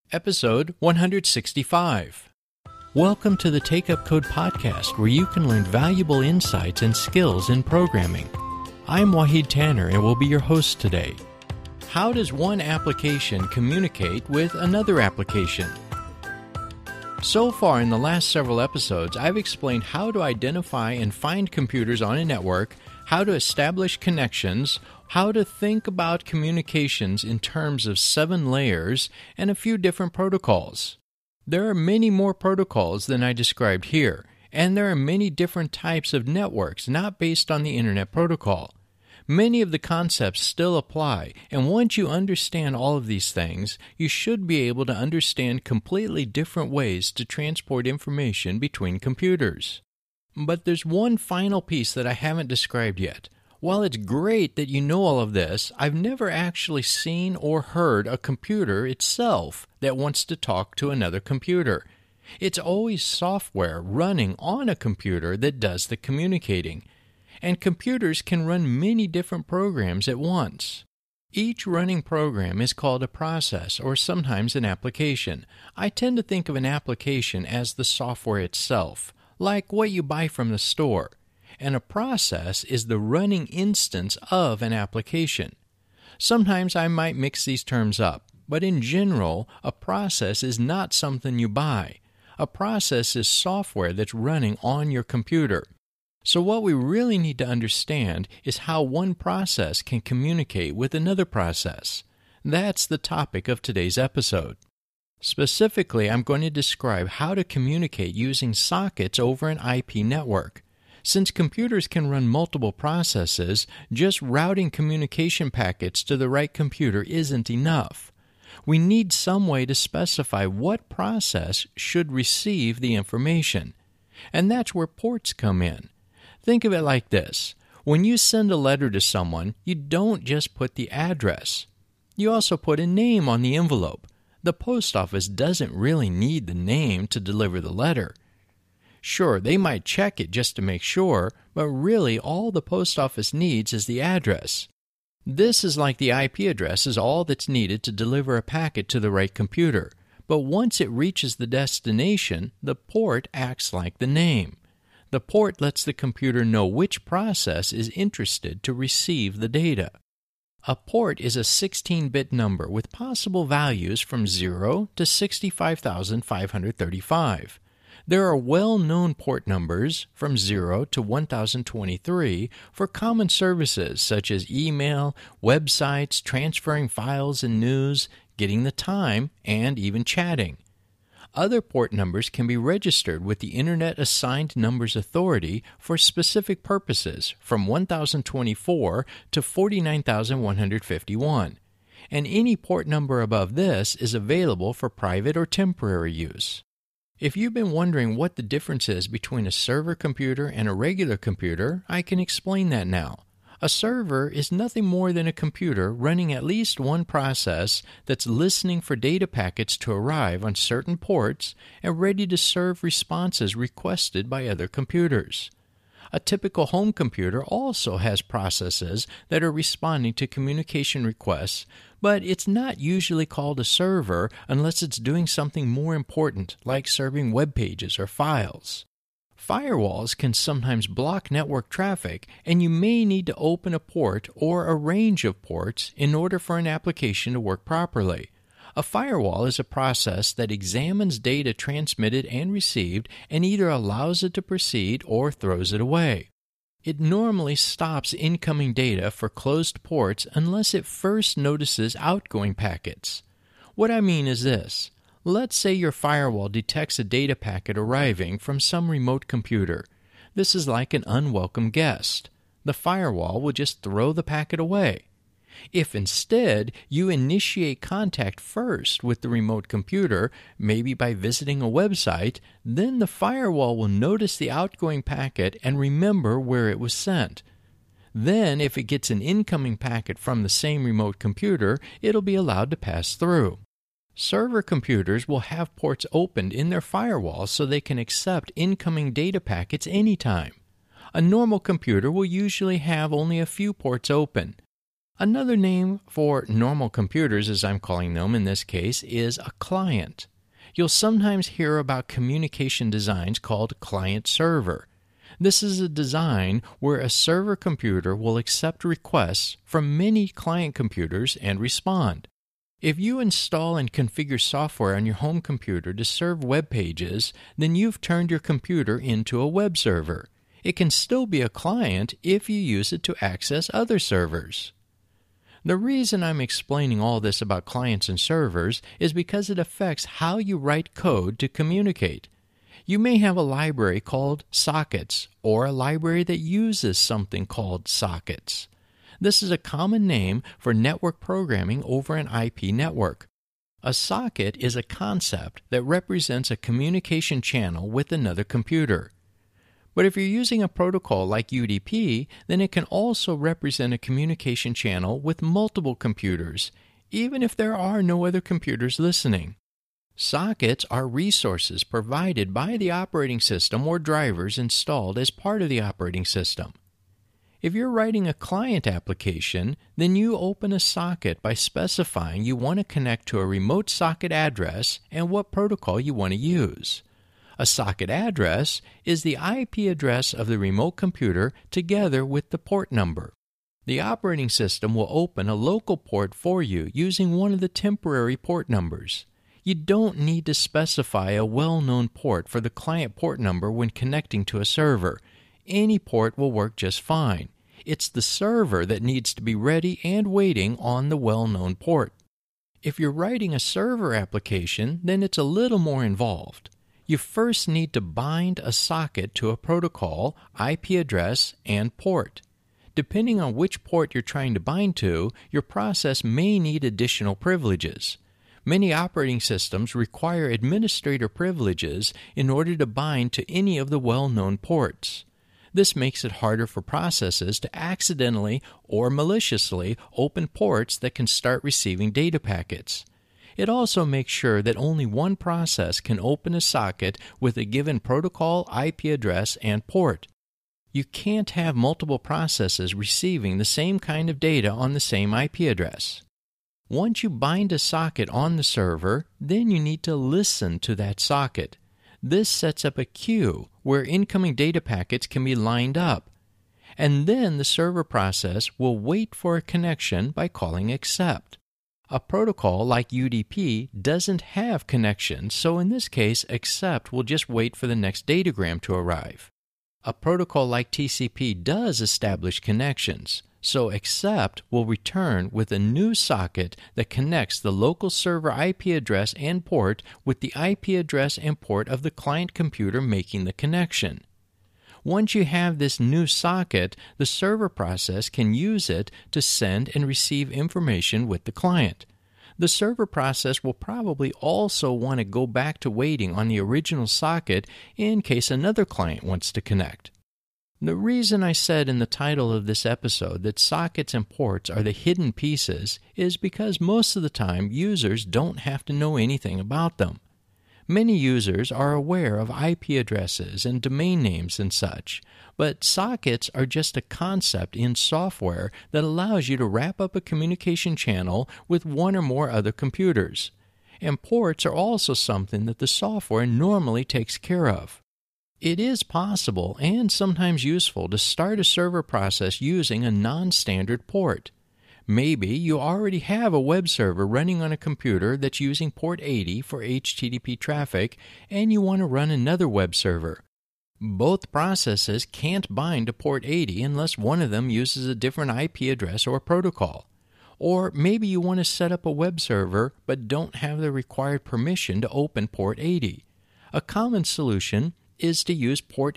Episode 165. Welcome to the Take Up Code podcast, where you can learn valuable insights and skills in programming. I'm Wahid Tanner and will be your host today. How does one application communicate with another application? So far in the last several episodes, I've explained how to identify and find computers on a network, how to establish connections, how to think about communications in terms of 7 layers, and a few different protocols. There are many more protocols than I described here, and there are many different types of networks not based on the Internet Protocol. Many of the concepts still apply, and once you understand all of these things, you should be able to understand completely different ways to transport information between computers. But there's one final piece that I haven't described yet. While it's great that you know all of this, I've never actually seen or heard a computer itself that wants to talk to another computer. It's always software running on a computer that does the communicating. And computers can run many different programs at once. Each running program is called a process or sometimes an application. I tend to think of an application as the software itself, like what you buy from the store. And a process is the running instance of an application. Sometimes I might mix these terms up, but in general, a process is not something you buy. A process is software that's running on your computer. So what we really need to understand is how one process can communicate with another process. That's the topic of today's episode. Specifically, I'm going to describe how to communicate using sockets over an IP network. Since computers can run multiple processes, just routing communication packets to the right computer isn't enough. We need some way to specify what process should receive the information. And that's where ports come in. Think of it like this. When you send a letter to someone, you don't just put the address. You also put a name on the envelope. The post office doesn't really need the name to deliver the letter. Sure, they might check it just to make sure, but really all the post office needs is the address. This is like the IP address is all that's needed to deliver a packet to the right computer. But once it reaches the destination, the port acts like the name. The port lets the computer know which process is interested to receive the data. A port is a 16-bit number with possible values from 0 to 65,535. There are well-known port numbers from 0 to 1023 for common services such as email, websites, transferring files and news, getting the time, and even chatting. Other port numbers can be registered with the Internet Assigned Numbers Authority for specific purposes from 1024 to 49,151, and any port number above this is available for private or temporary use. If you've been wondering what the difference is between a server computer and a regular computer, I can explain that now. A server is nothing more than a computer running at least one process that's listening for data packets to arrive on certain ports and ready to serve responses requested by other computers. A typical home computer also has processes that are responding to communication requests, but it's not usually called a server unless it's doing something more important, like serving web pages or files. Firewalls can sometimes block network traffic, and you may need to open a port or a range of ports in order for an application to work properly. A firewall is a process that examines data transmitted and received and either allows it to proceed or throws it away. It normally stops incoming data for closed ports unless it first notices outgoing packets. What I mean is this. Let's say your firewall detects a data packet arriving from some remote computer. This is like an unwelcome guest. The firewall will just throw the packet away. If instead you initiate contact first with the remote computer, maybe by visiting a website, then the firewall will notice the outgoing packet and remember where it was sent. Then, if it gets an incoming packet from the same remote computer, it'll be allowed to pass through. Server computers will have ports opened in their firewalls so they can accept incoming data packets anytime. A normal computer will usually have only a few ports open. Another name for normal computers, as I'm calling them in this case, is a client. You'll sometimes hear about communication designs called client-server. This is a design where a server computer will accept requests from many client computers and respond. If you install and configure software on your home computer to serve web pages, then you've turned your computer into a web server. It can still be a client if you use it to access other servers. The reason I'm explaining all this about clients and servers is because it affects how you write code to communicate. You may have a library called sockets or a library that uses something called sockets. This is a common name for network programming over an IP network. A socket is a concept that represents a communication channel with another computer. But if you're using a protocol like UDP, then it can also represent a communication channel with multiple computers, even if there are no other computers listening. Sockets are resources provided by the operating system or drivers installed as part of the operating system. If you're writing a client application, then you open a socket by specifying you want to connect to a remote socket address and what protocol you want to use. A socket address is the IP address of the remote computer together with the port number. The operating system will open a local port for you using one of the temporary port numbers. You don't need to specify a well-known port for the client port number when connecting to a server. Any port will work just fine. It's the server that needs to be ready and waiting on the well-known port. If you're writing a server application, then it's a little more involved. You first need to bind a socket to a protocol, IP address, and port. Depending on which port you're trying to bind to, your process may need additional privileges. Many operating systems require administrator privileges in order to bind to any of the well-known ports. This makes it harder for processes to accidentally or maliciously open ports that can start receiving data packets. It also makes sure that only one process can open a socket with a given protocol, IP address, and port. You can't have multiple processes receiving the same kind of data on the same IP address. Once you bind a socket on the server, then you need to listen to that socket. This sets up a queue where incoming data packets can be lined up. And then the server process will wait for a connection by calling accept. A protocol like UDP doesn't have connections, so in this case, accept will just wait for the next datagram to arrive. A protocol like TCP does establish connections, so accept will return with a new socket that connects the local server IP address and port with the IP address and port of the client computer making the connection. Once you have this new socket, the server process can use it to send and receive information with the client. The server process will probably also want to go back to waiting on the original socket in case another client wants to connect. The reason I said in the title of this episode that sockets and ports are the hidden pieces is because most of the time users don't have to know anything about them. Many users are aware of IP addresses and domain names and such, but sockets are just a concept in software that allows you to wrap up a communication channel with one or more other computers. And ports are also something that the software normally takes care of. It is possible and sometimes useful to start a server process using a non-standard port. Maybe you already have a web server running on a computer that's using port 80 for HTTP traffic, and you want to run another web server. Both processes can't bind to port 80 unless one of them uses a different IP address or protocol. Or maybe you want to set up a web server but don't have the required permission to open port 80. A common solution is to use port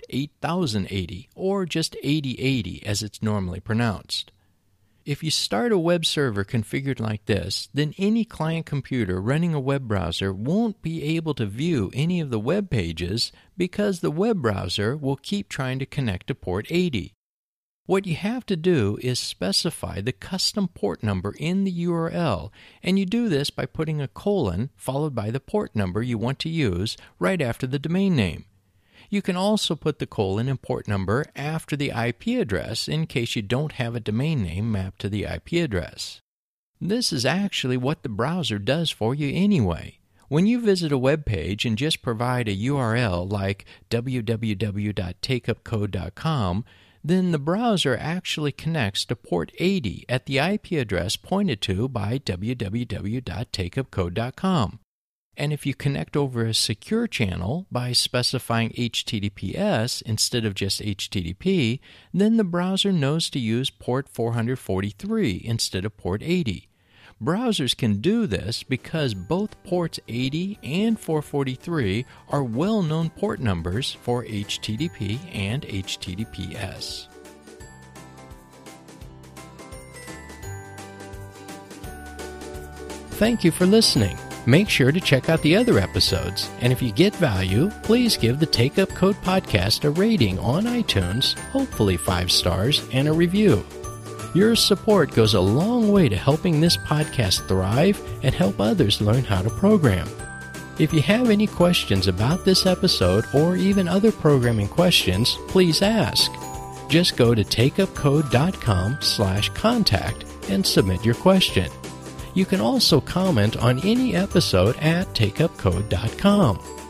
8080 or just 8080 as it's normally pronounced. If you start a web server configured like this, then any client computer running a web browser won't be able to view any of the web pages because the web browser will keep trying to connect to port 80. What you have to do is specify the custom port number in the URL, and you do this by putting a colon followed by the port number you want to use right after the domain name. You can also put the colon and port number after the IP address in case you don't have a domain name mapped to the IP address. This is actually what the browser does for you anyway. When you visit a web page and just provide a URL like www.takeupcode.com, then the browser actually connects to port 80 at the IP address pointed to by www.takeupcode.com. And if you connect over a secure channel by specifying HTTPS instead of just HTTP, then the browser knows to use port 443 instead of port 80. Browsers can do this because both ports 80 and 443 are well-known port numbers for HTTP and HTTPS. Thank you for listening. Make sure to check out the other episodes, and if you get value, please give the Take Up Code podcast a rating on iTunes, hopefully 5 stars, and a review. Your support goes a long way to helping this podcast thrive and help others learn how to program. If you have any questions about this episode or even other programming questions, please ask. Just go to takeupcode.com/contact and submit your question. You can also comment on any episode at takeupcode.com.